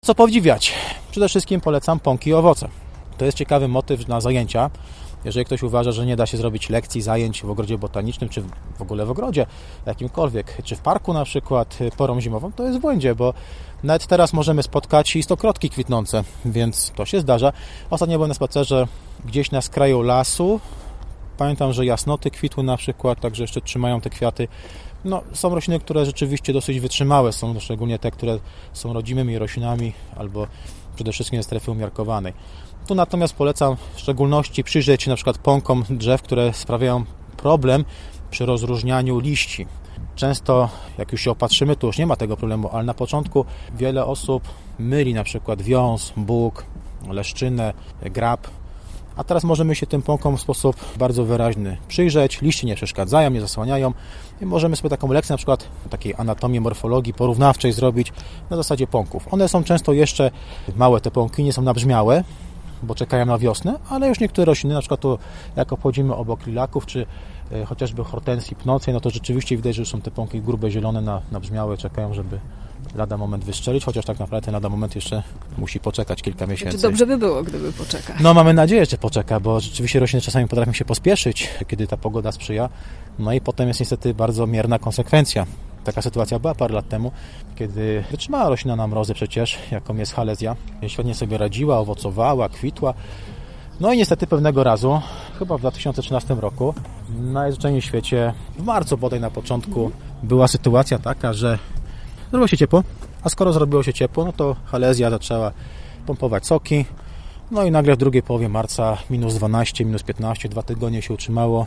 Co podziwiać? Przede wszystkim polecam pąki i owoce. To jest ciekawy motyw na zajęcia. Jeżeli ktoś uważa, że nie da się zrobić lekcji, zajęć w ogrodzie botanicznym, czy w ogóle w ogrodzie jakimkolwiek, czy w parku na przykład porą zimową, to jest w błędzie, bo nawet teraz możemy spotkać i stokrotki kwitnące, więc to się zdarza. Ostatnio byłem na spacerze gdzieś na skraju lasu. Pamiętam, że jasnoty kwitły na przykład, także jeszcze trzymają te kwiaty. No, są rośliny, które rzeczywiście dosyć wytrzymałe są, szczególnie te, które są rodzimymi roślinami albo przede wszystkim ze strefy umiarkowanej. Tu natomiast polecam w szczególności przyjrzeć się na przykład pąkom drzew, które sprawiają problem przy rozróżnianiu liści. Często, jak już się opatrzymy, to już nie ma tego problemu, ale na początku wiele osób myli na przykład wiąz, bóg, leszczynę, grab. A teraz możemy się tym pąkom w sposób bardzo wyraźny przyjrzeć. Liście nie przeszkadzają, nie zasłaniają. I możemy sobie taką lekcję na przykład takiej anatomii, morfologii porównawczej zrobić na zasadzie pąków. One są często jeszcze małe, te pąki, nie są nabrzmiałe, bo czekają na wiosnę, ale już niektóre rośliny, na przykład tu jak obchodzimy obok lilaków, czy chociażby hortensji pnącej, no to rzeczywiście widać, że są te pąki grube, zielone, nabrzmiałe, czekają, żeby lada moment wystrzelić, chociaż tak naprawdę lada moment jeszcze musi poczekać kilka miesięcy. Znaczy dobrze by było, gdyby poczeka. No mamy nadzieję, że poczeka, bo rzeczywiście rośliny czasami potrafią się pospieszyć, kiedy ta pogoda sprzyja, no i potem jest niestety bardzo mierna konsekwencja. Taka sytuacja była parę lat temu, kiedy wytrzymała roślina na mrozy przecież, jaką jest halezja. Świetnie sobie radziła, owocowała, kwitła. No i niestety pewnego razu, chyba w 2013 roku, na najzwyczajniej w świecie, w marcu bodaj na początku, była sytuacja taka, że zrobiło się ciepło, a skoro zrobiło się ciepło, no to halezja zaczęła pompować soki. No i nagle w drugiej połowie marca minus 12, minus 15, 2 tygodnie się utrzymało.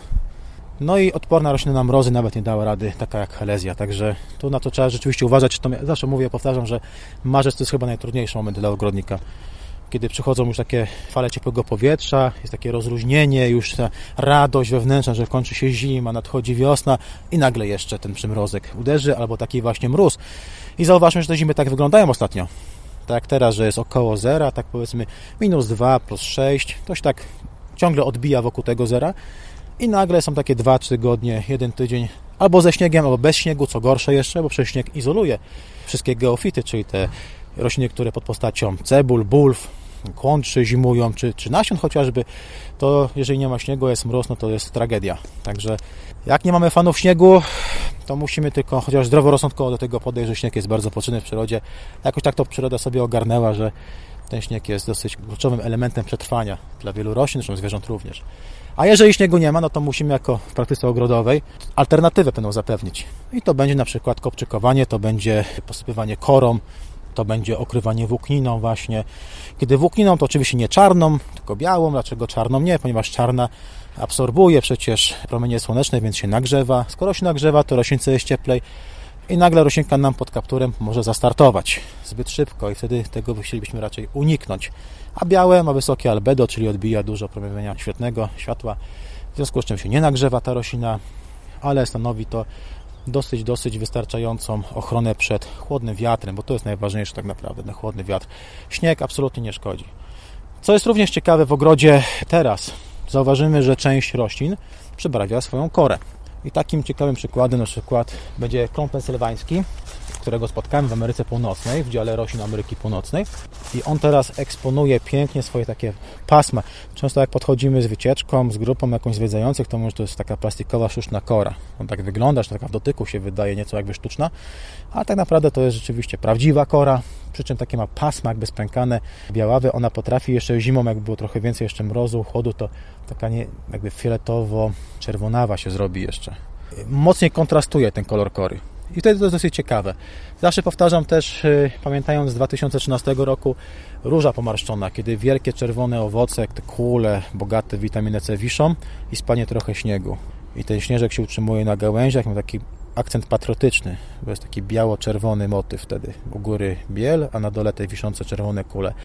No i odporna roślina na mrozy nawet nie dała rady, taka jak halezja. Także tu na to trzeba rzeczywiście uważać. To zawsze mówię, powtarzam, że marzec to jest chyba najtrudniejszy moment dla ogrodnika. Kiedy przychodzą już takie fale ciepłego powietrza, jest takie rozluźnienie, już ta radość wewnętrzna, że kończy się zima, nadchodzi wiosna i nagle jeszcze ten przymrozek uderzy, albo taki właśnie mróz. I zauważmy, że te zimy tak wyglądają ostatnio. Tak jak teraz, że jest około zera, tak powiedzmy minus 2, plus 6, to się tak ciągle odbija wokół tego zera i nagle są takie 2-3 tygodnie, 1 tydzień albo ze śniegiem, albo bez śniegu, co gorsze jeszcze, bo przecież śnieg izoluje wszystkie geofity, czyli te rośliny, które pod postacią cebul, bulw, kłączy zimują, czy nasion chociażby, to jeżeli nie ma śniegu, jest mróz, no to jest tragedia. Także jak nie mamy fanów śniegu, to musimy tylko chociaż zdroworozsądkowo do tego podejść, że śnieg jest bardzo potrzebny w przyrodzie. Jakoś tak to przyroda sobie ogarnęła, że ten śnieg jest dosyć kluczowym elementem przetrwania dla wielu roślin, zresztą zwierząt również. A jeżeli śniegu nie ma, no to musimy jako w praktyce ogrodowej alternatywę pewną zapewnić. I to będzie na przykład kopczykowanie, to będzie posypywanie korą, to będzie okrywanie włókniną właśnie. Kiedy włókniną, to oczywiście nie czarną, tylko białą. Dlaczego czarną? Nie, ponieważ czarna absorbuje przecież promienie słoneczne, więc się nagrzewa. Skoro się nagrzewa, to roślince jest cieplej i nagle roślinka nam pod kapturem może zastartować zbyt szybko i wtedy tego chcielibyśmy raczej uniknąć. A białe ma wysokie albedo, czyli odbija dużo promieniowania świetnego, światła, w związku z czym się nie nagrzewa ta roślina, ale stanowi to dosyć wystarczającą ochronę przed chłodnym wiatrem, bo to jest najważniejsze tak naprawdę, ten chłodny wiatr. Śnieg absolutnie nie szkodzi. Co jest również ciekawe w ogrodzie teraz, zauważymy, że część roślin przebrawia swoją korę. I takim ciekawym przykładem na przykład będzie klon pensylwański, którego spotkałem w Ameryce Północnej, w dziale roślin Ameryki Północnej. I on teraz eksponuje pięknie swoje takie pasma. Często jak podchodzimy z wycieczką, z grupą jakąś zwiedzających, to może to jest taka plastikowa, sztuczna kora. On tak wygląda, że taka w dotyku się wydaje nieco jakby sztuczna, ale tak naprawdę to jest rzeczywiście prawdziwa kora, przy czym takie ma pasma jakby spękane, białawe. Ona potrafi jeszcze zimą, jakby było trochę więcej jeszcze mrozu, chłodu, to taka nie, jakby fioletowo-czerwonawa się zrobi jeszcze. Mocniej kontrastuje ten kolor kory. I wtedy to jest dosyć ciekawe. Zawsze powtarzam też, pamiętając z 2013 roku, róża pomarszczona, kiedy wielkie czerwone owoce, te kule bogate w witaminę C wiszą i spadnie trochę śniegu. I ten śnieżek się utrzymuje na gałęziach, ma taki akcent patriotyczny, bo jest taki biało-czerwony motyw wtedy. U góry biel, a na dole te wiszące czerwone kule.